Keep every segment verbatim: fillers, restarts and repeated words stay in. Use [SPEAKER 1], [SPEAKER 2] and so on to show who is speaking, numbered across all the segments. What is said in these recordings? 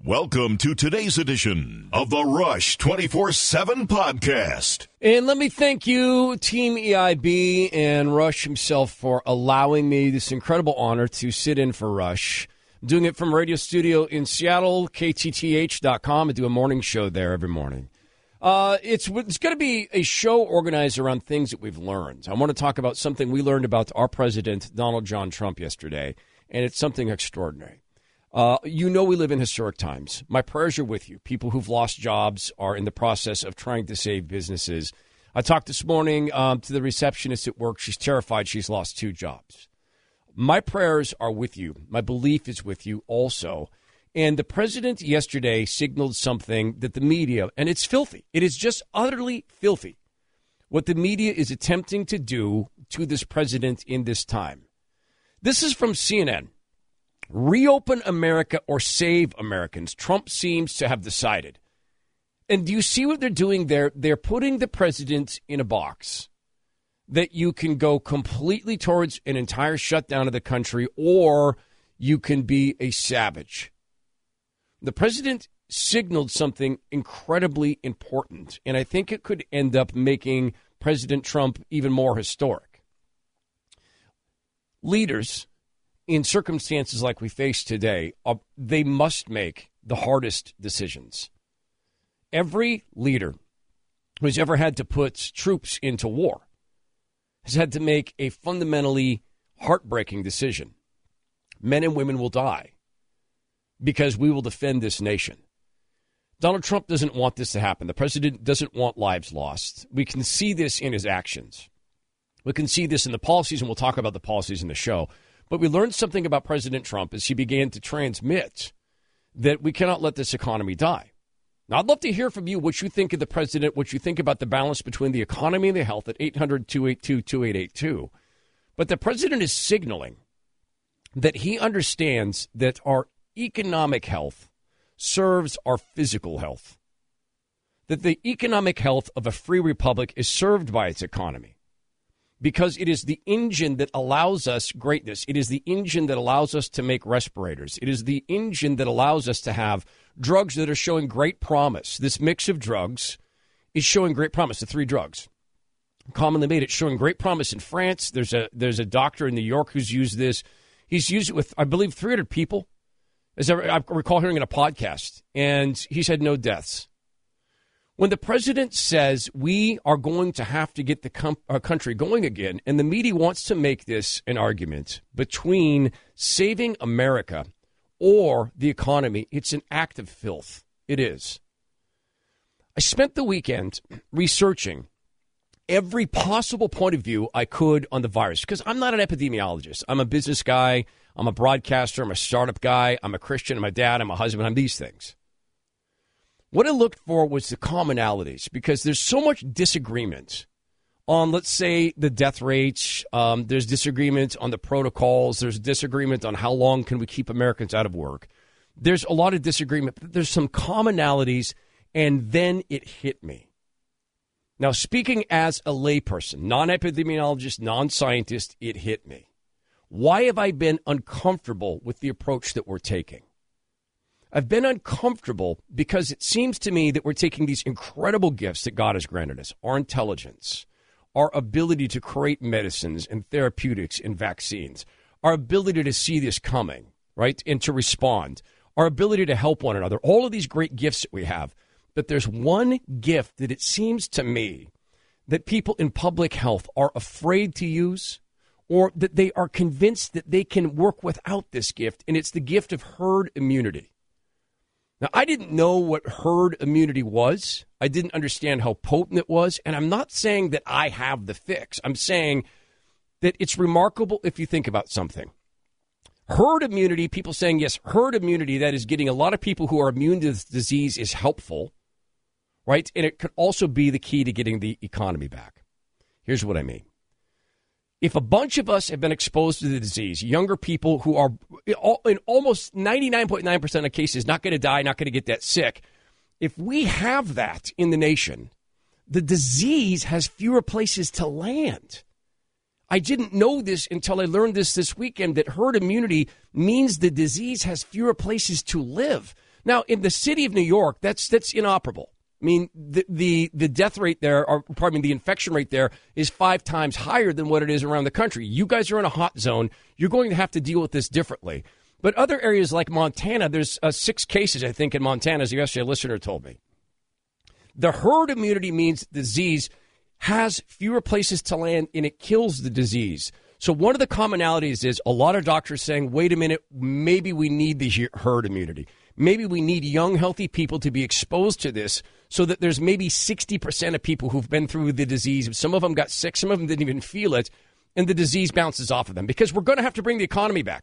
[SPEAKER 1] Welcome to today's edition of the Rush twenty-four seven podcast.
[SPEAKER 2] And let me thank you, Team E I B and Rush himself, for allowing me this incredible honor to sit in for Rush. I'm doing it from a radio studio in Seattle, K T T H dot com. I do a morning show there every morning. Uh, it's it's going to be a show organized around things that we've learned. I want to talk about something we learned about our president, Donald John Trump, yesterday, and it's something extraordinary. Uh, you know we live in historic times. My prayers are with you. People who've lost jobs are in the process of trying to save businesses. I talked this morning um, to the receptionist at work. She's terrified she's lost two jobs. My prayers are with you. My belief is with you also. And the president yesterday signaled something that the media, and it's filthy. It is just utterly filthy what the media is attempting to do to this president in this time. This is from C N N. Reopen America or save Americans. Trump seems to have decided. And do you see what they're doing there? They're putting the president in a box that you can go completely towards an entire shutdown of the country, or you can be a savage. The president signaled something incredibly important, and I think it could end up making President Trump even more historic. Leaders, in circumstances like we face today, uh, they must make the hardest decisions. Every leader who's ever had to put troops into war has had to make a fundamentally heartbreaking decision. Men and women will die because we will defend this nation. Donald Trump doesn't want this to happen. The president doesn't want lives lost. We can see this in his actions. We can see this in the policies, and we'll talk about the policies in the show. But we learned something about President Trump as he began to transmit that we cannot let this economy die. Now, I'd love to hear from you what you think of the president, what you think about the balance between the economy and the health at eight hundred, two eight two, two eight eight two. But the president is signaling that he understands that our economic health serves our physical health, that the economic health of a free republic is served by its economy. Because it is the engine that allows us greatness. It is the engine that allows us to make respirators. It is the engine that allows us to have drugs that are showing great promise. This mix of drugs is showing great promise. The three drugs commonly made, it's showing great promise in France. There's a there's a doctor in New York who's used this. He's used it with, I believe, three hundred people. As I recall hearing in a podcast, and he's had no deaths. When the president says we are going to have to get the com- uh, country going again, and the media wants to make this an argument between saving America or the economy, it's an act of filth. It is. I spent the weekend researching every possible point of view I could on the virus, because I'm not an epidemiologist. I'm a business guy. I'm a broadcaster. I'm a startup guy. I'm a Christian. I'm a dad. I'm a husband. I'm these things. What I looked for was the commonalities, because there's so much disagreement on, let's say, the death rates. Um, there's disagreement on the protocols. There's disagreement on how long can we keep Americans out of work. There's a lot of disagreement, but there's some commonalities, and then it hit me. Now, speaking as a layperson, non-epidemiologist, non-scientist, it hit me. Why have I been uncomfortable with the approach that we're taking? I've been uncomfortable because it seems to me that we're taking these incredible gifts that God has granted us, our intelligence, our ability to create medicines and therapeutics and vaccines, our ability to see this coming, right, and to respond, our ability to help one another, all of these great gifts that we have. But there's one gift that it seems to me that people in public health are afraid to use, or that they are convinced that they can work without this gift, and it's the gift of herd immunity. Now, I didn't know what herd immunity was. I didn't understand how potent it was. And I'm not saying that I have the fix. I'm saying that it's remarkable if you think about something. Herd immunity, people saying, yes, herd immunity, that is getting a lot of people who are immune to this disease is helpful, right? And it could also be the key to getting the economy back. Here's what I mean. If a bunch of us have been exposed to the disease, younger people who are in almost ninety-nine point nine percent of cases not going to die, not going to get that sick, if we have that in the nation, the disease has fewer places to land. I didn't know this until I learned this this weekend, that herd immunity means the disease has fewer places to live. Now, in the city of New York, that's that's inoperable. I mean, the, the the death rate there, or pardon me, the infection rate there is five times higher than what it is around the country. You guys are in a hot zone. You're going to have to deal with this differently. But other areas like Montana, there's uh, six cases, I think, in Montana, as yesterday a listener told me. The herd immunity means disease has fewer places to land, and it kills the disease. So one of the commonalities is a lot of doctors saying, wait a minute, maybe we need the herd immunity. Maybe we need young, healthy people to be exposed to this so that there's maybe sixty percent of people who've been through the disease. Some of them got sick. Some of them didn't even feel it. And the disease bounces off of them because we're going to have to bring the economy back.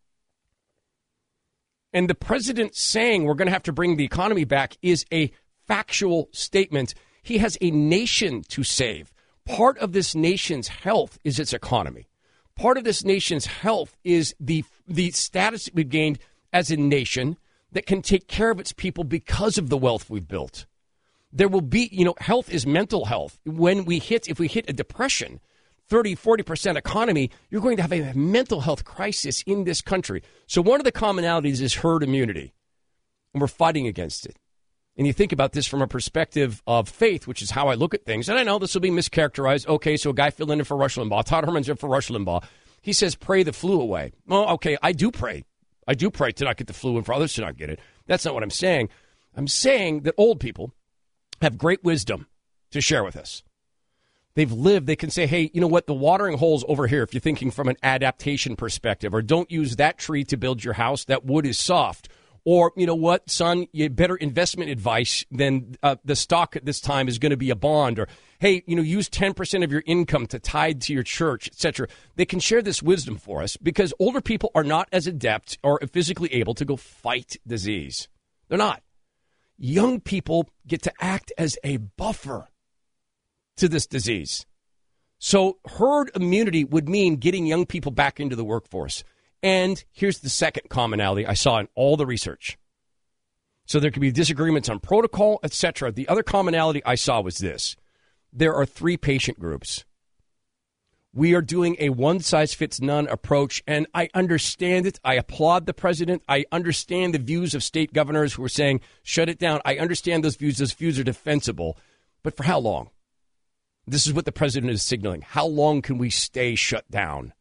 [SPEAKER 2] And the president saying we're going to have to bring the economy back is a factual statement. He has a nation to save. Part of this nation's health is its economy. Part of this nation's health is the the status that we've gained as a nation that can take care of its people because of the wealth we've built. There will be, you know, health is mental health. When we hit, if we hit a depression, thirty, forty percent economy, you're going to have a mental health crisis in this country. So one of the commonalities is herd immunity, and we're fighting against it. And you think about this from a perspective of faith, which is how I look at things. And I know this will be mischaracterized. Okay, so a guy filling in for Rush Limbaugh, Todd Herman's in for Rush Limbaugh. He says, pray the flu away. Well, okay, I do pray. I do pray to not get the flu and for others to not get it. That's not what I'm saying. I'm saying that old people have great wisdom to share with us. They've lived. They can say, hey, you know what? The watering hole's over here if you're thinking from an adaptation perspective. Or don't use that tree to build your house. That wood is soft. Or, you know what, son, you better investment advice than uh, the stock at this time is going to be a bond. Or, hey, you know, use ten percent of your income to tithe to your church, et cetera. They can share this wisdom for us because older people are not as adept or physically able to go fight disease. They're not. Young people get to act as a buffer to this disease. So herd immunity would mean getting young people back into the workforce. And here's the second commonality I saw in all the research. So there could be disagreements on protocol, et cetera. The other commonality I saw was this. There are three patient groups. We are doing a one-size-fits-none approach, and I understand it. I applaud the president. I understand the views of state governors who are saying, shut it down. I understand those views. Those views are defensible. But for how long? This is what the president is signaling. How long can we stay shut down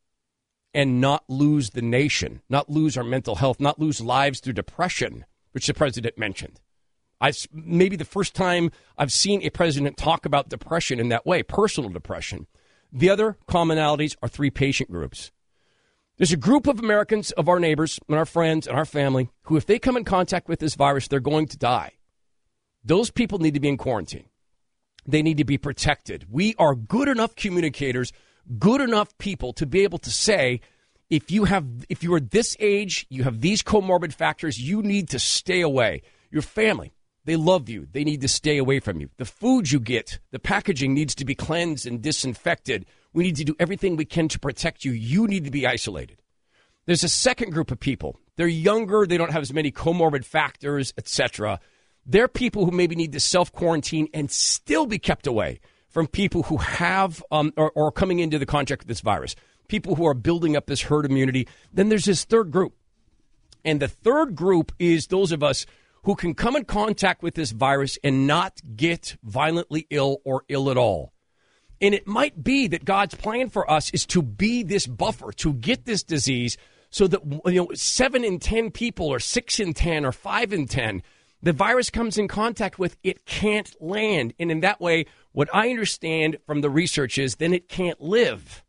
[SPEAKER 2] and not lose the nation, not lose our mental health, not lose lives through depression, which the president mentioned? I, maybe the first time I've seen a president talk about depression in that way, personal depression. The other commonalities are three patient groups. There's a group of Americans, of our neighbors and our friends and our family, who if they come in contact with this virus, they're going to die. Those people need to be in quarantine. They need to be protected. We are good enough communicators, good enough people to be able to say, if you have, if you are this age, you have these comorbid factors, you need to stay away. Your family, they love you. They need to stay away from you. The food you get, the packaging needs to be cleansed and disinfected. We need to do everything we can to protect you. You need to be isolated. There's a second group of people. They're younger. They don't have as many comorbid factors, et cetera. They're people who maybe need to self-quarantine and still be kept away from people who have um, or, or coming into the contact with this virus, people who are building up this herd immunity. Then there's this third group. And the third group is those of us who can come in contact with this virus and not get violently ill or ill at all. And it might be that God's plan for us is to be this buffer, to get this disease so that, you know, seven in ten people or six in ten or five in ten, the virus comes in contact with, it can't land. And in that way, what I understand from the research is then it can't live.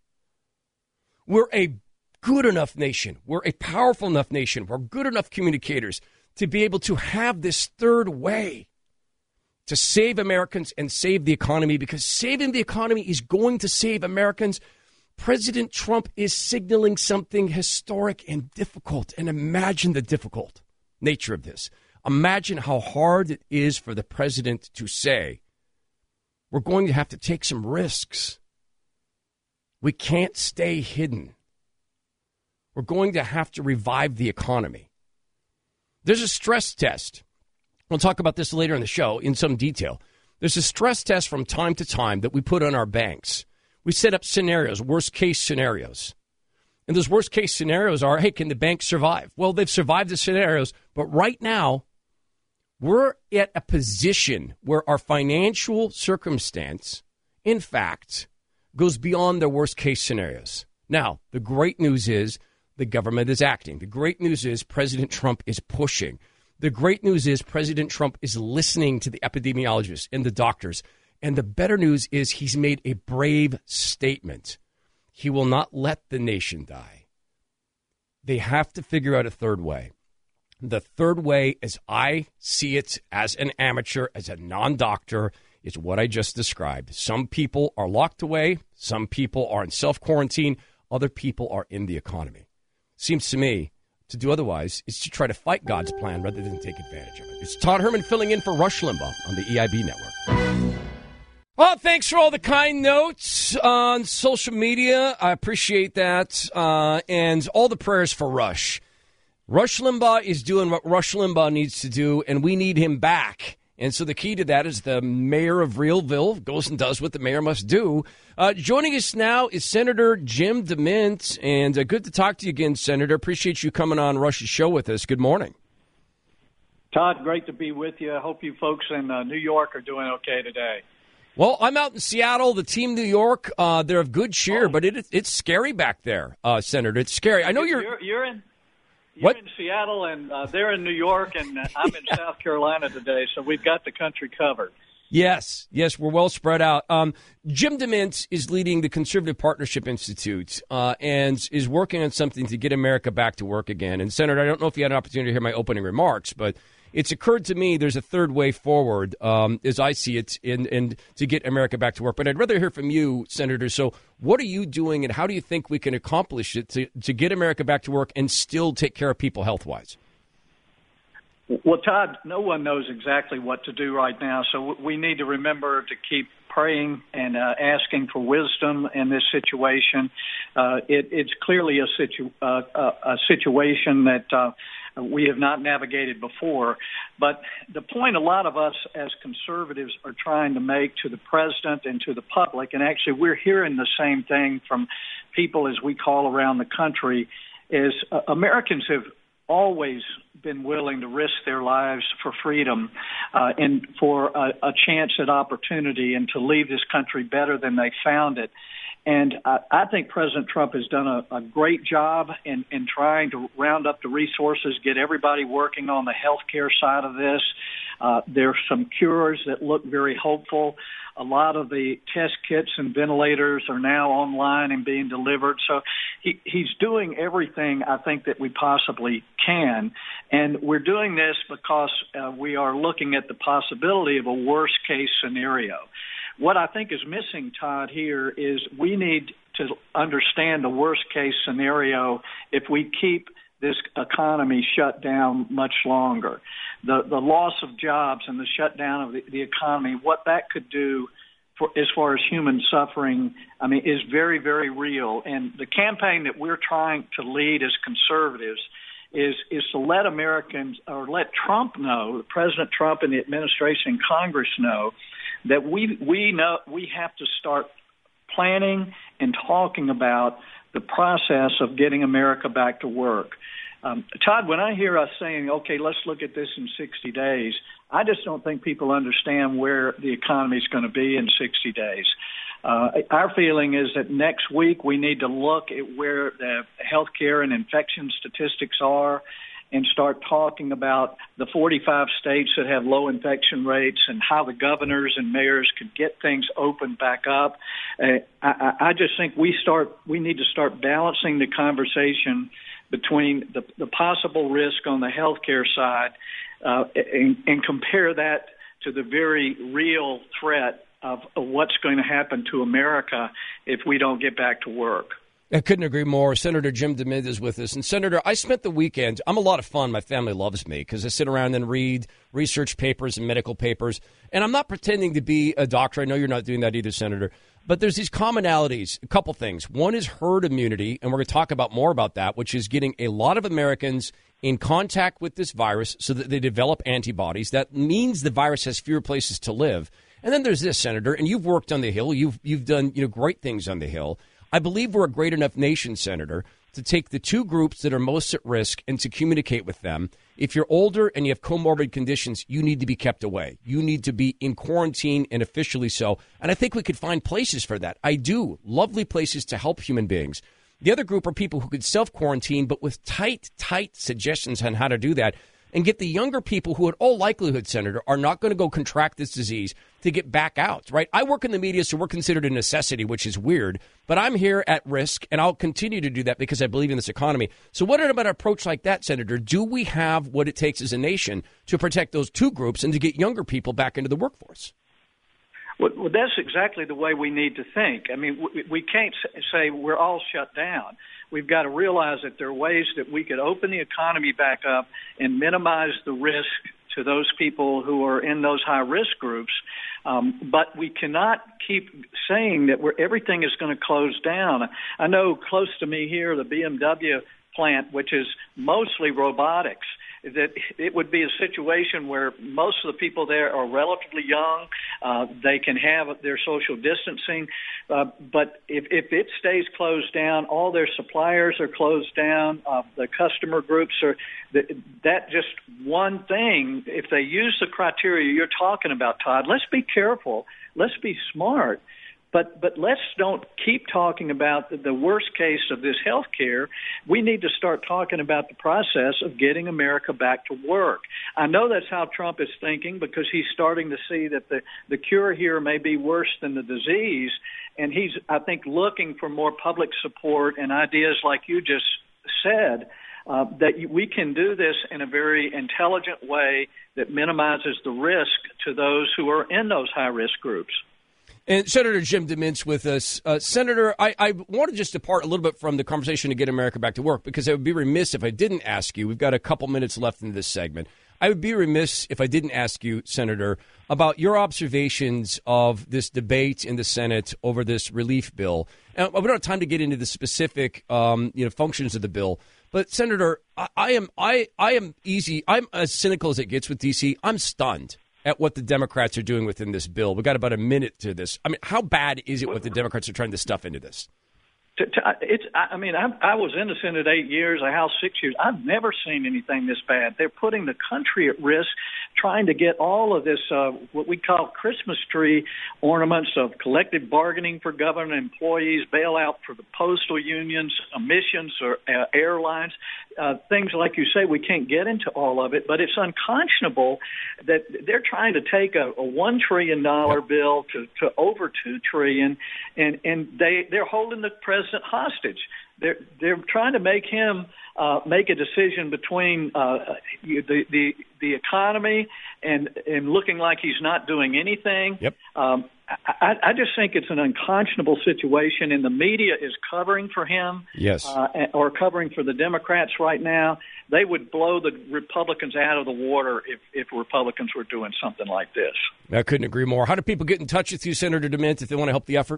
[SPEAKER 2] We're a good enough nation. We're a powerful enough nation. We're good enough communicators to be able to have this third way to save Americans and save the economy, because saving the economy is going to save Americans. President Trump is signaling something historic and difficult. And imagine the difficult nature of this. Imagine how hard it is for the president to say, we're going to have to take some risks. We can't stay hidden. We're going to have to revive the economy. There's a stress test. We'll talk about this later in the show in some detail. There's a stress test from time to time that we put on our banks. We set up scenarios, worst case scenarios. And those worst case scenarios are, hey, can the banks survive? Well, they've survived the scenarios, but right now we're at a position where our financial circumstance, in fact, goes beyond their worst case scenarios. Now, the great news is the government is acting. The great news is President Trump is pushing. The great news is President Trump is listening to the epidemiologists and the doctors. And the better news is he's made a brave statement. He will not let the nation die. They have to figure out a third way. The third way, as I see it as an amateur, as a non-doctor, is what I just described. Some people are locked away. Some people are in self-quarantine. Other people are in the economy. Seems to me to do otherwise is to try to fight God's plan rather than take advantage of it. It's Todd Herman filling in for Rush Limbaugh on the E I B Network. Well, thanks for all the kind notes on social media. I appreciate that. Uh, and all the prayers for Rush. Rush Limbaugh is doing what Rush Limbaugh needs to do, and we need him back. And so the key to that is the mayor of Realville goes and does what the mayor must do. Uh, joining us now is Senator Jim DeMint, and uh, good to talk to you again, Senator. Appreciate you coming on Rush's show with us. Good morning.
[SPEAKER 3] Todd, great to be with you. I hope you folks in uh, New York are doing okay today.
[SPEAKER 2] Well, I'm out in Seattle. The team New York, uh, they're of good cheer, oh. but it, it's scary back there, uh, Senator. It's scary. I know you're...
[SPEAKER 3] You're, you're in... You're
[SPEAKER 2] What?
[SPEAKER 3] in Seattle, and uh, they're in New York, and uh, I'm in yeah. South Carolina today, so we've got the country covered.
[SPEAKER 2] Yes, yes, we're well spread out. Um, Jim DeMint is leading the Conservative Partnership Institute uh, and is working on something to get America back to work again. And, Senator, I don't know if you had an opportunity to hear my opening remarks, but it's occurred to me there's a third way forward, um, as I see it, in, in to get America back to work. But I'd rather hear from you, Senator. So what are you doing, and how do you think we can accomplish it to, to get America back to work and still take care of people health-wise?
[SPEAKER 3] Well, Todd, no one knows exactly what to do right now, so we need to remember to keep praying and uh, asking for wisdom in this situation. Uh, it, it's clearly a, situ- uh, a situation that uh, we have not navigated before. But the point a lot of us as conservatives are trying to make to the president and to the public, and actually we're hearing the same thing from people as we call around the country, is uh, Americans have always been willing to risk their lives for freedom uh, and for a, a chance at opportunity and to leave this country better than they found it. And I, I think President Trump has done a, a great job in, in trying to round up the resources, get everybody working on the health care side of this. Uh, there are some cures that look very hopeful. A lot of the test kits and ventilators are now online and being delivered. So he, he's doing everything I think that we possibly can. And we're doing this because uh, we are looking at the possibility of a worst case scenario. What I think is missing, Todd, here is we need to understand the worst case scenario if we keep this economy shut down much longer. The the loss of jobs and the shutdown of the, the economy, what that could do for, as far as human suffering, I mean, is very, very real. And the campaign that we're trying to lead as conservatives is is to let Americans, or let Trump know, President Trump and the administration and Congress know, that we we know we have to start planning and talking about the process of getting America back to work. Um, Todd, when I hear us saying, okay, let's look at this in sixty days, I just don't think people understand where the economy is going to be in sixty days. Uh, our feeling is that next week we need to look at where the healthcare and infection statistics are and start talking about the forty-five states that have low infection rates and how the governors and mayors could get things opened back up. Uh, I, I just think we start. We need to start balancing the conversation between the, the possible risk on the healthcare side uh, and, and compare that to the very real threat of, of what's going to happen to America if we don't get back to work.
[SPEAKER 2] I couldn't agree more. Senator Jim DeMint is with us. And, Senator, I spent the weekend. I'm a lot of fun. My family loves me because I sit around and read research papers and medical papers. And I'm not pretending to be a doctor. I know you're not doing that either, Senator. But there's these commonalities, a couple things. One is herd immunity, and we're going to talk about more about that, which is getting a lot of Americans in contact with this virus so that they develop antibodies. That means the virus has fewer places to live. And then there's this, Senator, and you've worked on the Hill. You've you've done you know great things on the Hill. I believe we're a great enough nation, Senator, to take the two groups that are most at risk and to communicate with them. If you're older and you have comorbid conditions, you need to be kept away. You need to be in quarantine, and officially so. And I think we could find places for that. I do. Lovely places to help human beings. The other group are people who could self-quarantine, but with tight, tight suggestions on how to do that, and get the younger people who, in all likelihood, Senator, are not going to go contract this disease to get back out, right? I work in the media, so we're considered a necessity, which is weird, but I'm here at risk, and I'll continue to do that because I believe in this economy. So what about an approach like that, Senator? Do we have what it takes as a nation to protect those two groups and to get younger people back into the workforce?
[SPEAKER 3] Well, well, that's exactly the way we need to think. I mean, we, we can't say we're all shut down. We've got to realize that there are ways that we could open the economy back up and minimize the risk to those people who are in those high-risk groups. Um, but we cannot keep saying that we're, everything is going to close down. I know close to me here, the B M W plant, which is mostly robotics, that it would be a situation where most of the people there are relatively young. Uh, they can have their social distancing. Uh, but if, if it stays closed down, all their suppliers are closed down. Uh, the customer groups are that, that just one thing. If they use the criteria you're talking about, Todd, let's be careful. Let's be smart. But but let's don't keep talking about the, the worst case of this health care. We need to start talking about the process of getting America back to work. I know that's how Trump is thinking because he's starting to see that the, the cure here may be worse than the disease. And he's, I think, looking for more public support and ideas like you just said, uh, that we can do this in a very intelligent way that minimizes the risk to those who are in those high-risk groups.
[SPEAKER 2] And Senator Jim DeMintz with us. Uh, Senator, I, I want to just depart a little bit from the conversation to get America back to work because I would be remiss if I didn't ask you. We've got a couple minutes left in this segment. I would be remiss if I didn't ask you, Senator, about your observations of this debate in the Senate over this relief bill. And we don't have time to get into the specific um, you know, functions of the bill. But, Senator, I, I am I, I am easy. I'm as cynical as it gets with D C. I'm stunned at what the Democrats are doing within this bill. We've got about a minute to this. I mean, how bad is it what the Democrats are trying to stuff into this?
[SPEAKER 3] To, to, it's. I mean, I, I was in the Senate eight years, a House six years. I've never seen anything this bad. They're putting the country at risk, trying to get all of this, uh, what we call Christmas tree ornaments of collective bargaining for government employees, bailout for the postal unions, emissions or uh, airlines, uh, things like you say. We can't get into all of it, but it's unconscionable that they're trying to take a, a one trillion dollar yep. bill to, to over two trillion, and and they they're holding the president hostage. They're they're trying to make him uh, make a decision between uh, the the the economy and and looking like he's not doing anything.
[SPEAKER 2] Yep.
[SPEAKER 3] Um, I, I just think it's an unconscionable situation, and the media is covering for him.
[SPEAKER 2] Yes.
[SPEAKER 3] Uh, or covering for the Democrats right now. They would blow the Republicans out of the water if if Republicans were doing something like this.
[SPEAKER 2] I couldn't agree more. How do people get in touch with you, Senator DeMintz, if they want to help the effort?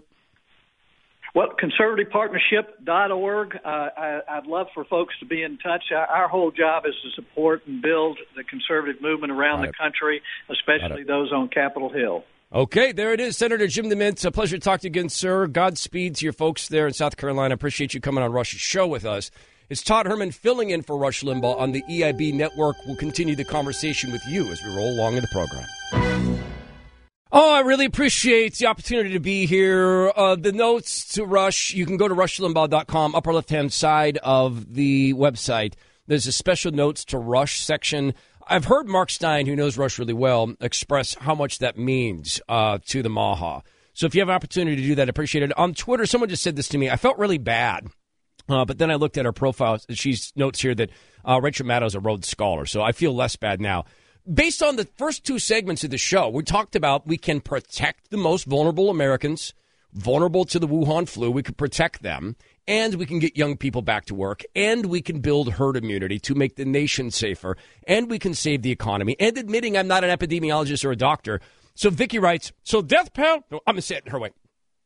[SPEAKER 3] Well, conservative partnership dot org. Uh, I, I'd love for folks to be in touch. Our, our whole job is to support and build the conservative movement around the country, especially those on Capitol Hill.
[SPEAKER 2] Okay, there it is. Senator Jim DeMintz, a pleasure to talk to you again, sir. Godspeed to your folks there in South Carolina. Appreciate you coming on Rush's show with us. It's Todd Herman filling in for Rush Limbaugh on the E I B Network. We'll continue the conversation with you as we roll along in the program. Oh, I really appreciate the opportunity to be here. Uh, the notes to Rush, you can go to rush limbaugh dot com, upper left-hand side of the website. There's a special notes to Rush section. I've heard Mark Stein, who knows Rush really well, express how much that means uh, to the Maha. So if you have an opportunity to do that, I appreciate it. On Twitter, someone just said this to me. I felt really bad, uh, but then I looked at her profile. She notes here that uh, Rachel Maddow is a Rhodes Scholar, so I feel less bad now. Based on the first two segments of the show, we talked about we can protect the most vulnerable Americans, vulnerable to the Wuhan flu. We can protect them, and we can get young people back to work, and we can build herd immunity to make the nation safer, and we can save the economy. And admitting I'm not an epidemiologist or a doctor. So Vicky writes, so death panel, no, I'm going to say it in her way.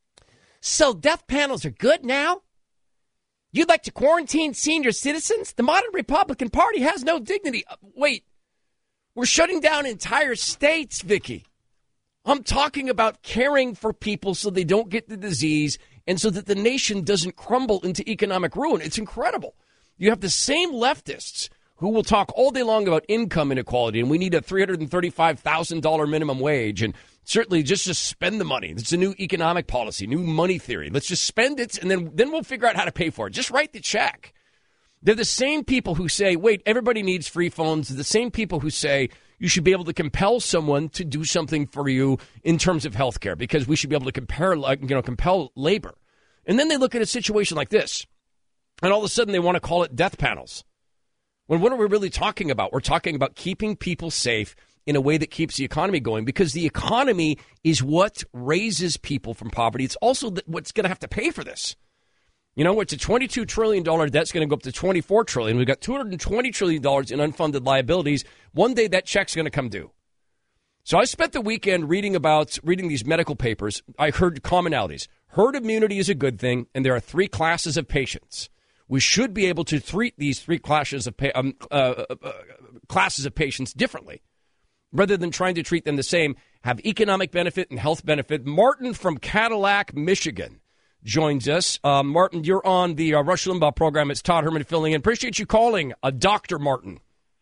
[SPEAKER 2] So death panels are good now? You'd like to quarantine senior citizens? The modern Republican Party has no dignity. Uh, wait. We're shutting down entire states, Vicky. I'm talking about caring for people so they don't get the disease and so that the nation doesn't crumble into economic ruin. It's incredible. You have the same leftists who will talk all day long about income inequality, and we need a three hundred thirty-five thousand dollars minimum wage, and certainly just, just spend the money. It's a new economic policy, new money theory. Let's just spend it, and then, then we'll figure out how to pay for it. Just write the check. They're the same people who say, wait, everybody needs free phones. They're the same people who say you should be able to compel someone to do something for you in terms of health care because we should be able to compare, you know, compel labor. And then they look at a situation like this, and all of a sudden they want to call it death panels. When what are we really talking about? We're talking about keeping people safe in a way that keeps the economy going, because the economy is what raises people from poverty. It's also what's going to have to pay for this. You know, it's a twenty-two trillion dollars debt's going to go up to twenty-four trillion dollars. We've got two hundred twenty trillion dollars in unfunded liabilities. One day that check's going to come due. So I spent the weekend reading about reading these medical papers. I heard commonalities. Herd immunity is a good thing, and there are three classes of patients. We should be able to treat these three classes of pa- um, uh, uh, classes of patients differently, rather than trying to treat them the same. Have economic benefit and health benefit. Martin from Cadillac, Michigan, joins us. Uh, Martin, you're on the uh, Rush Limbaugh program. It's Todd Herman filling in. Appreciate you calling, uh, Doctor Martin.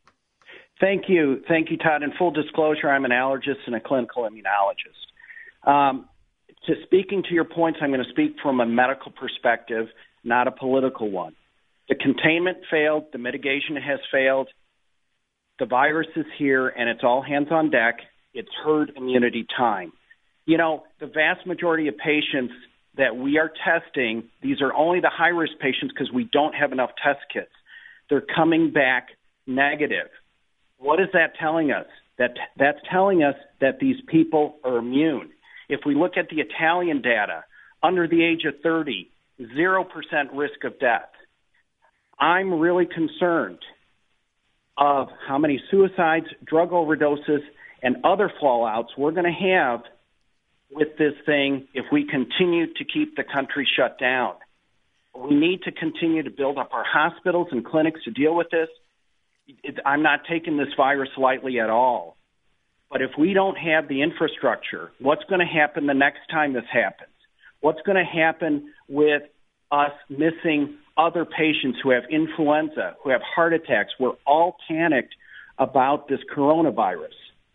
[SPEAKER 4] Thank you. Thank you, Todd. In full disclosure, I'm an allergist and a clinical immunologist. Um, to speaking to your points, I'm going to speak from a medical perspective, not a political one. The containment failed. The mitigation has failed. The virus is here, and it's all hands on deck. It's herd immunity time. You know, the vast majority of patients that we are testing, these are only the high-risk patients because we don't have enough test kits. They're coming back negative. What is that telling us? That that's telling us that these people are immune. If we look at the Italian data, under the age of thirty, zero percent risk of death. I'm really concerned of how many suicides, drug overdoses, and other fallouts we're going to have with this thing if we continue to keep the country shut down. We need to continue to build up our hospitals and clinics to deal with this. It, I'm not taking this virus lightly at all. But if we don't have the infrastructure, what's going to happen the next time this happens? What's going to happen with us missing other patients who have influenza, who have heart attacks? We're all panicked about this coronavirus.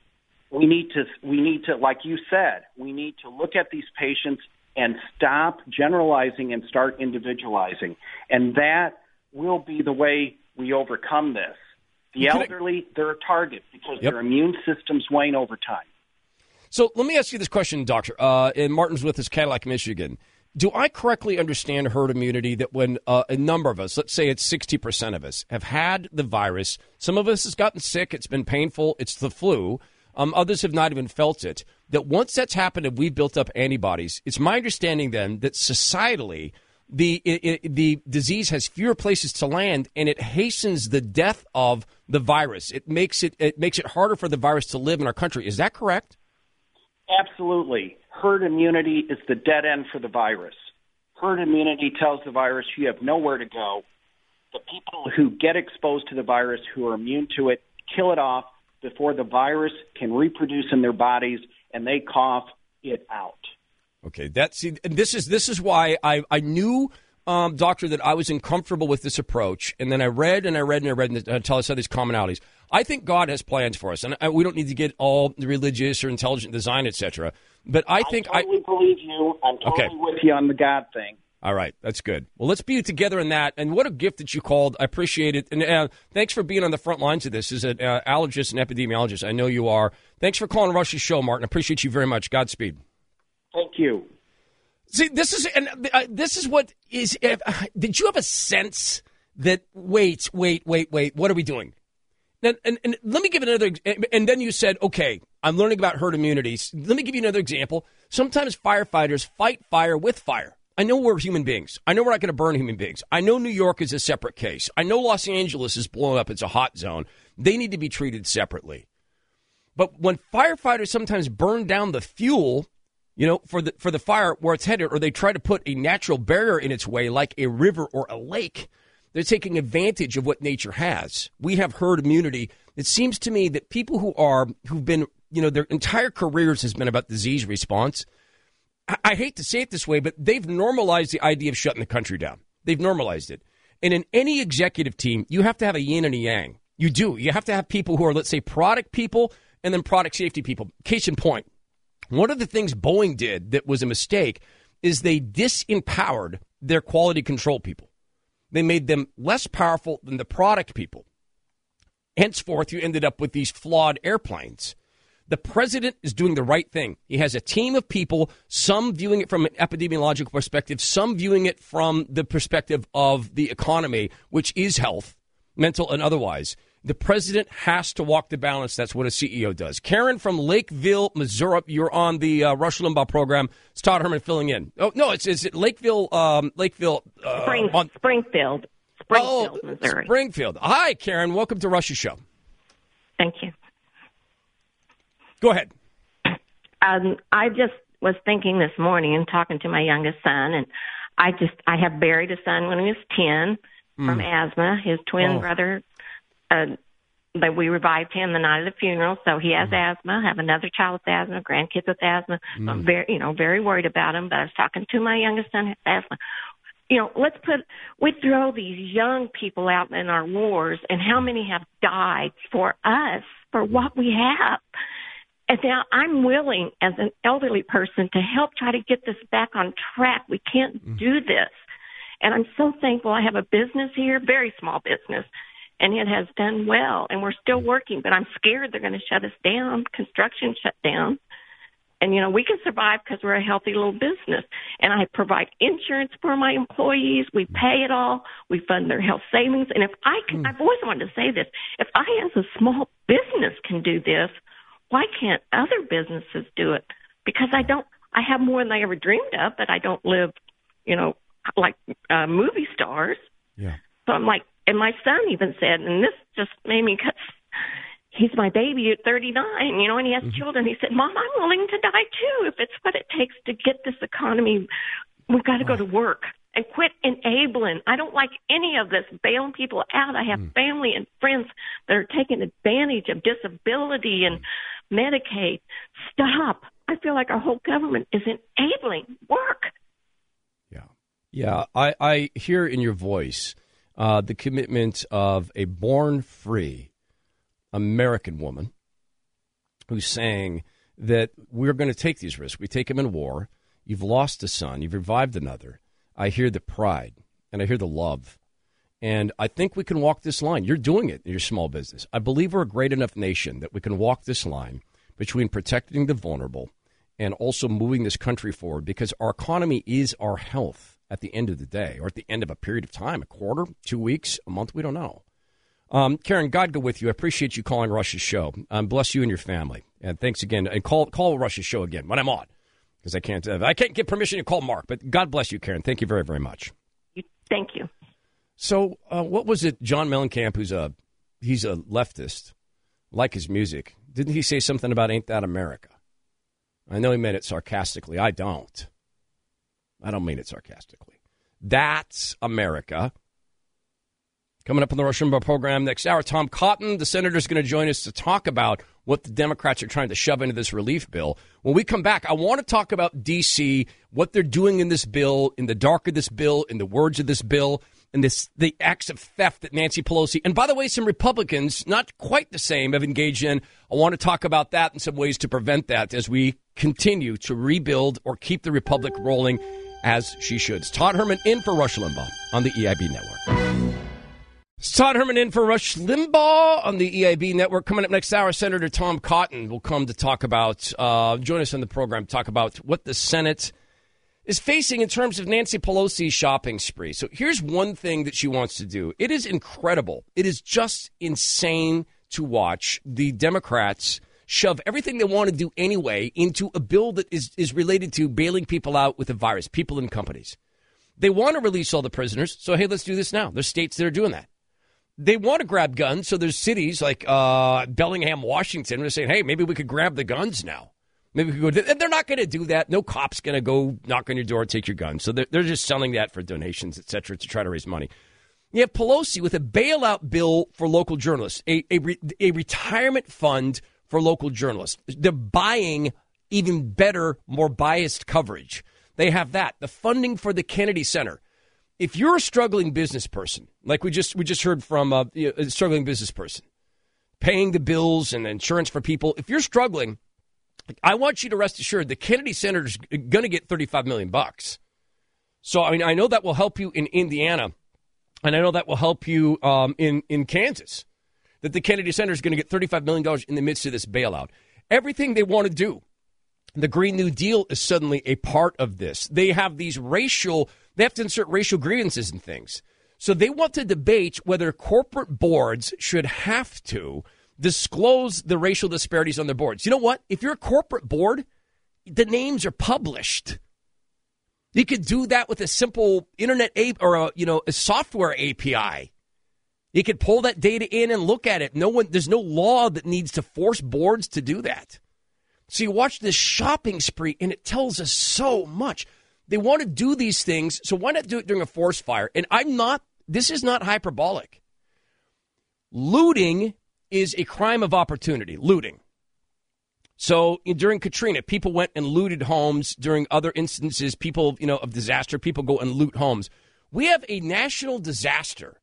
[SPEAKER 4] We need to, we need to, like you said, we need to look at these patients and stop generalizing and start individualizing. And that will be the way we overcome this. The elderly, they're a target because yep. their immune systems wane over time.
[SPEAKER 2] So let me ask you this question, Doctor. Uh, and Martin's with us, Cadillac, Michigan. Do I correctly understand herd immunity that when uh, a number of us, let's say it's sixty percent of us, have had the virus, some of us has gotten sick, it's been painful, it's the flu, um, others have not even felt it, that once that's happened and we've built up antibodies, it's my understanding then that societally the it, it, the disease has fewer places to land and it hastens the death of the virus. It makes it it makes it harder for the virus to live in our country. Is that correct?
[SPEAKER 4] Absolutely. Herd immunity is the dead end for the virus. Herd immunity tells the virus you have nowhere to go. The people who get exposed to the virus, who are immune to it, kill it off before the virus can reproduce in their bodies, and they cough it out.
[SPEAKER 2] Okay, that's see, this is this is why I I knew, um, Doctor, that I was uncomfortable with this approach, and then I read and I read and I read until I saw these commonalities. I think God has plans for us, and I, we don't need to get all religious or intelligent design, et cetera. But I think
[SPEAKER 4] I totally I, believe you. I'm totally okay. with you on the God thing.
[SPEAKER 2] All right, that's good. Well, let's be together in that. And what a gift that you called. I appreciate it. And uh, thanks for being on the front lines of this as an uh, allergist and epidemiologist. I know you are. Thanks for calling Rush's show, Martin. I appreciate you very much. Godspeed.
[SPEAKER 4] Thank you.
[SPEAKER 2] See, this is and uh, this is what is. Uh, did you have a sense that? Wait, wait, wait, wait. What are we doing? And, and, and let me give another. And then you said, okay, I'm learning about herd immunity. Let me give you another example. Sometimes firefighters fight fire with fire. I know we're human beings. I know we're not going to burn human beings. I know New York is a separate case. I know Los Angeles is blown up. It's a hot zone. They need to be treated separately. But when firefighters sometimes burn down the fuel, you know, for the for the fire where it's headed, or they try to put a natural barrier in its way, like a river or a lake, they're taking advantage of what nature has. We have herd immunity. It seems to me that people who are who've been, you know, their entire careers has been about disease response. I, I hate to say it this way, but they've normalized the idea of shutting the country down. They've normalized it. And in any executive team, you have to have a yin and a yang. You do. You have to have people who are, let's say, product people and then product safety people. Case in point, one of the things Boeing did that was a mistake is they disempowered their quality control people. They made them less powerful than the product people. Henceforth, you ended up with these flawed airplanes. The president is doing the right thing. He has a team of people, some viewing it from an epidemiological perspective, some viewing it from the perspective of the economy, which is health, mental and otherwise. The president has to walk the balance. That's what a C E O does. Karen from Lakeville, Missouri, you're on the uh, Rush Limbaugh program. It's Todd Herman filling in. Oh, no, it's, it's Lakeville, um, Lakeville. Uh,
[SPEAKER 5] Spring,
[SPEAKER 2] on,
[SPEAKER 5] Springfield, Springfield,
[SPEAKER 2] oh,
[SPEAKER 5] Missouri.
[SPEAKER 2] Springfield. Hi, Karen. Welcome to Rush's show.
[SPEAKER 5] Thank you.
[SPEAKER 2] Go ahead.
[SPEAKER 5] Um, I just was thinking this morning and talking to my youngest son, and I just I have buried a son when he was ten mm. from asthma. His twin oh. brother, uh, that we revived him the night of the funeral, so he has mm. asthma. I have another child with asthma, grandkids with asthma. Mm. So I'm very, you know, very worried about him. But I was talking to my youngest son who has asthma. You know, let's put we throw these young people out in our wars, and how many have died for us for what we have. And now I'm willing, as an elderly person, to help try to get this back on track. We can't mm. do this. And I'm so thankful I have a business here, very small business, and it has done well. And we're still working, but I'm scared they're going to shut us down, construction shut down. And, you know, we can survive because we're a healthy little business. And I provide insurance for my employees. We pay it all. We fund their health savings. And if I can, mm. I've always wanted to say this, if I as a small business can do this, why can't other businesses do it? Because I don't, I have more than I ever dreamed of, but I don't live, you know, like uh, movie stars.
[SPEAKER 2] Yeah.
[SPEAKER 5] So I'm like, and my son even said, and this just made me, cause he's my baby at thirty-nine, you know, and he has mm-hmm. children. He said, Mom, I'm willing to die too if it's what it takes to get this economy. We've got to oh. go to work and quit enabling. I don't like any of this bailing people out. I have mm. family and friends that are taking advantage of disability and Medicaid. Stop. I feel like our whole government is enabling work.
[SPEAKER 2] Yeah. Yeah. I, I hear in your voice uh, the commitment of a born free American woman who's saying that we're going to take these risks. We take them in war. You've lost a son. You've revived another. I hear the pride and I hear the love. And I think we can walk this line. You're doing it in your small business. I believe we're a great enough nation that we can walk this line between protecting the vulnerable and also moving this country forward, because our economy is our health at the end of the day, or at the end of a period of time, a quarter, two weeks, a month, we don't know. Um, Karen, God go with you. I appreciate you calling Rush's show. Um, bless you and your family. And thanks again. And call call Rush's show again when I'm on, because I can't uh, I can't get permission to call Mark. But God bless you, Karen. Thank you very, very much.
[SPEAKER 5] Thank you.
[SPEAKER 2] So uh, what was it, John Mellencamp, who's a he's a leftist, like his music, didn't he say something about Ain't That America? I know he meant it sarcastically. I don't. I don't mean it sarcastically. That's America. Coming up on the Rush Limbaugh program next hour, Tom Cotton, the senator, is going to join us to talk about what the Democrats are trying to shove into this relief bill. When we come back, I want to talk about D C, what they're doing in this bill, in the dark of this bill, in the words of this bill, and this the acts of theft that Nancy Pelosi, and by the way, some Republicans, not quite the same, have engaged in. I want to talk about that and some ways to prevent that as we continue to rebuild or keep the Republic rolling as she should. It's Todd Herman in for Rush Limbaugh on the E I B Network. It's Todd Herman in for Rush Limbaugh on the E I B Network. Coming up next hour, Senator Tom Cotton will come to talk about, uh, join us on the program, talk about what the Senate is facing in terms of Nancy Pelosi's shopping spree. So here's one thing that she wants to do. It is incredible. It is just insane to watch the Democrats shove everything they want to do anyway into a bill that is, is related to bailing people out with a virus, people and companies. They want to release all the prisoners, so hey, let's do this now. There's states that are doing that. They want to grab guns, so there's cities like uh, Bellingham, Washington, who are saying, hey, maybe we could grab the guns now. Maybe we could go. And they're not going to do that. No cop's going to go knock on your door and take your gun. So they're, they're just selling that for donations, et cetera, to try to raise money. You have Pelosi with a bailout bill for local journalists, a, a, re, a retirement fund for local journalists. They're buying even better, more biased coverage. They have that. The funding for the Kennedy Center. If you're a struggling business person, like we just we just heard from a, a struggling business person, paying the bills and insurance for people, if you're struggling, I want you to rest assured the Kennedy Center is going to get thirty-five million bucks. So, I mean, I know that will help you in Indiana, and I know that will help you um, in, in Kansas, that the Kennedy Center is going to get thirty-five million dollars in the midst of this bailout. Everything they want to do, the Green New Deal is suddenly a part of this. They have these racial, they have to insert racial grievances and things. So they want to debate whether corporate boards should have to disclose the racial disparities on their boards. You know what? If you're a corporate board, the names are published. You could do that with a simple internet a- or a, you know, a software A P I. You could pull that data in and look at it. No one, there's no law that needs to force boards to do that. So you watch this shopping spree, and it tells us so much. They want to do these things, so why not do it during a forest fire? And I'm not, this is not hyperbolic. Looting is a crime of opportunity, looting. So during Katrina, people went and looted homes. During other instances, people, you know, of disaster, people go and loot homes. We have a national disaster,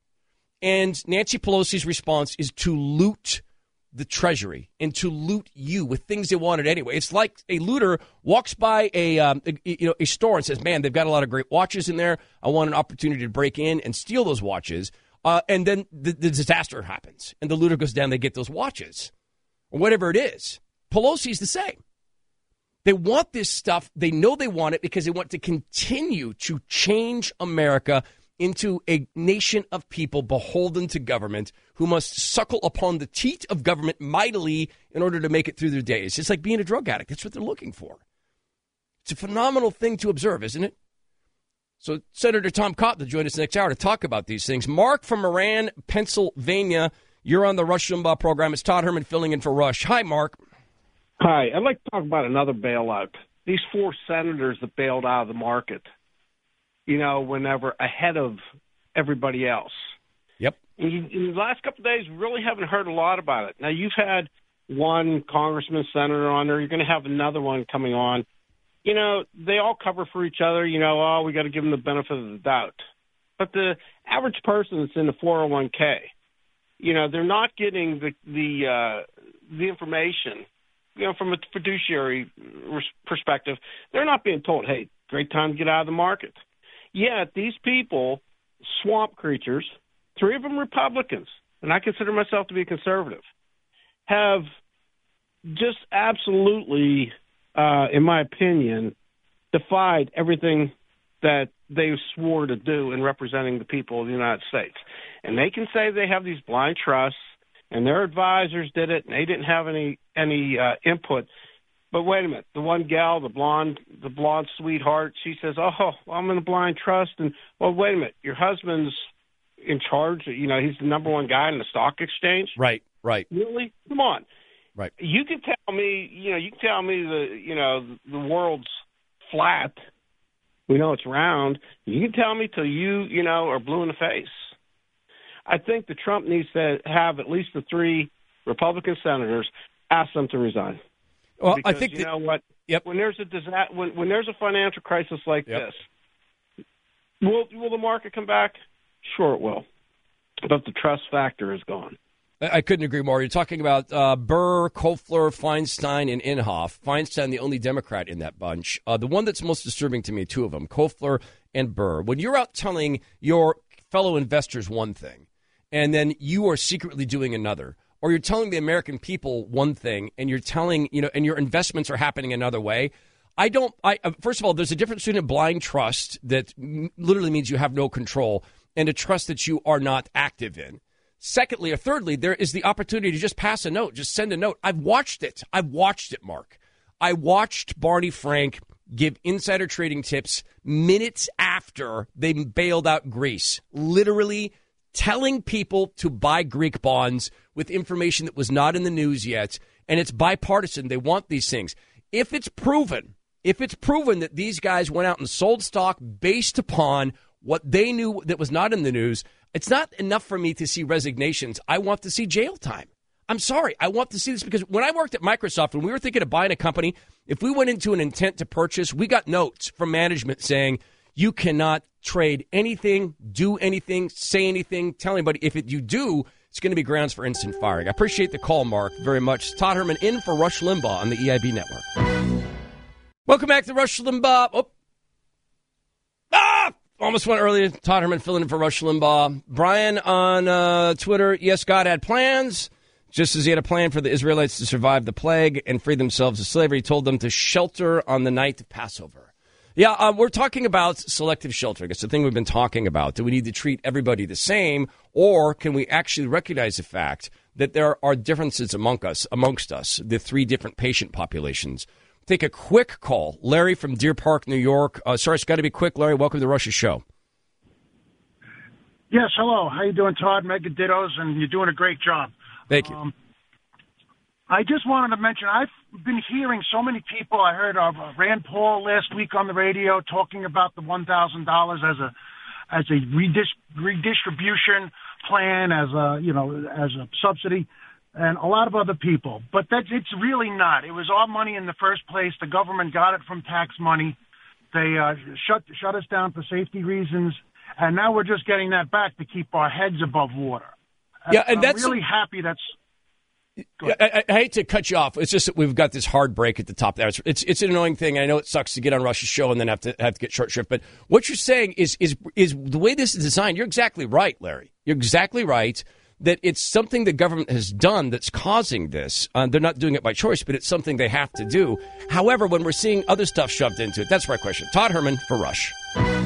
[SPEAKER 2] and Nancy Pelosi's response is to loot the Treasury and to loot you with things they wanted anyway. It's like a looter walks by a, um, a you know a store and says, "Man, they've got a lot of great watches in there. I want an opportunity to break in and steal those watches." Uh, and then the, the disaster happens, and the looter goes down. They get those watches, or whatever it is. Pelosi's the same. They want this stuff. They know they want it because they want to continue to change America into a nation of people beholden to government who must suckle upon the teat of government mightily in order to make it through their days. It's like being a drug addict. That's what they're looking for. It's a phenomenal thing to observe, isn't it? So Senator Tom Cotton will join us next hour to talk about these things. Mark from Moran, Pennsylvania, you're on the Rush Limbaugh program. It's Todd Herman filling in for Rush. Hi, Mark.
[SPEAKER 6] Hi. I'd like to talk about another bailout. These four senators that bailed out of the market, you know, whenever ahead of everybody else.
[SPEAKER 2] Yep.
[SPEAKER 6] In, in the last couple of days, we really haven't heard a lot about it. Now, you've had one congressman, senator on there. You're going to have another one coming on. You know, they all cover for each other. You know, oh, we got to give them the benefit of the doubt. But the average person that's in the four oh one k, you know, they're not getting the the uh, the information. You know, from a fiduciary perspective, they're not being told, "Hey, great time to get out of the market." Yet these people, swamp creatures, three of them Republicans, and I consider myself to be a conservative, have just absolutely, uh, in my opinion, defied everything that they swore to do in representing the people of the United States. And they can say they have these blind trusts, and their advisors did it, and they didn't have any any uh, input. But wait a minute, the one gal, the blonde, the blonde sweetheart, she says, "Oh, well, I'm in a blind trust." And well, wait a minute, your husband's in charge. You know, he's the number one guy in the stock exchange.
[SPEAKER 2] Right, right.
[SPEAKER 6] Really? Come on.
[SPEAKER 2] Right.
[SPEAKER 6] You can tell me, you know, you can tell me the, you know, the world's flat. We know it's round. You can tell me till you, you know, are blue in the face. I think that Trump needs to have at least the three Republican senators ask them to resign.
[SPEAKER 2] Well,
[SPEAKER 6] because
[SPEAKER 2] I think
[SPEAKER 6] you
[SPEAKER 2] that,
[SPEAKER 6] know what?
[SPEAKER 2] Yep.
[SPEAKER 6] When there's a disaster, when, when there's a financial crisis like
[SPEAKER 2] Yep.
[SPEAKER 6] this, will will the market come back? Sure, it will. But the trust factor is gone.
[SPEAKER 2] I couldn't agree more. You're talking about uh, Burr, Kofler, Feinstein, and Inhofe. Feinstein, the only Democrat in that bunch. Uh, the one that's most disturbing to me, two of them, Kofler and Burr. When you're out telling your fellow investors one thing, and then you are secretly doing another, or you're telling the American people one thing, and you're telling, you know, and your investments are happening another way. I don't, I, uh, first of all, there's a difference between a blind trust that m- literally means you have no control and a trust that you are not active in. Secondly, or thirdly, there is the opportunity to just pass a note, just send a note. I've watched it. I've watched it, Mark. I watched Barney Frank give insider trading tips minutes after they bailed out Greece, literally telling people to buy Greek bonds with information that was not in the news yet. And it's bipartisan. They want these things. If it's proven, if it's proven that these guys went out and sold stock based upon what they knew that was not in the news, it's not enough for me to see resignations. I want to see jail time. I'm sorry. I want to see this because when I worked at Microsoft, when we were thinking of buying a company, if we went into an intent to purchase, we got notes from management saying you cannot trade anything, do anything, say anything, tell anybody. If it, you do, it's going to be grounds for instant firing. I appreciate the call, Mark, very much. Todd Herman in for Rush Limbaugh on the E I B Network. Welcome back to Rush Limbaugh. Oh. Ah! Almost went earlier. Todd Herman filling in for Rush Limbaugh. Brian on uh, Twitter, yes, God had plans. Just as he had a plan for the Israelites to survive the plague and free themselves of slavery, he told them to shelter on the night of Passover. Yeah, uh, we're talking about selective sheltering. It's the thing we've been talking about. Do we need to treat everybody the same, or can we actually recognize the fact that there are differences among us, amongst us, the three different patient populations? Take a quick call. Larry from Deer Park, New York. Uh, sorry, it's got to be quick. Larry, welcome to Rush's show.
[SPEAKER 7] Yes, hello. How you doing, Todd? Mega dittos, and you're doing a great job.
[SPEAKER 2] Thank you.
[SPEAKER 7] Um, I just wanted to mention, I've been hearing so many people. I heard of uh, Rand Paul last week on the radio talking about the one thousand dollars as a as a redis- redistribution plan, as a you know as a subsidy, and a lot of other people. But that it's really not. It was our money in the first place. The government got it from tax money. They uh, shut shut us down for safety reasons, and now we're just getting that back to keep our heads above water.
[SPEAKER 2] Yeah, and
[SPEAKER 7] I'm
[SPEAKER 2] that's
[SPEAKER 7] really happy. That's.
[SPEAKER 2] I, I, I hate to cut you off. It's just that we've got this hard break at the top there. It's, it's it's an annoying thing. I know it sucks to get on Rush's show and then have to have to get short shift. But what you're saying is is is the way this is designed. You're exactly right, Larry. You're exactly right that it's something the government has done that's causing this. Uh, they're not doing it by choice, but it's something they have to do. However, when we're seeing other stuff shoved into it, that's my question. Todd Herman for Rush.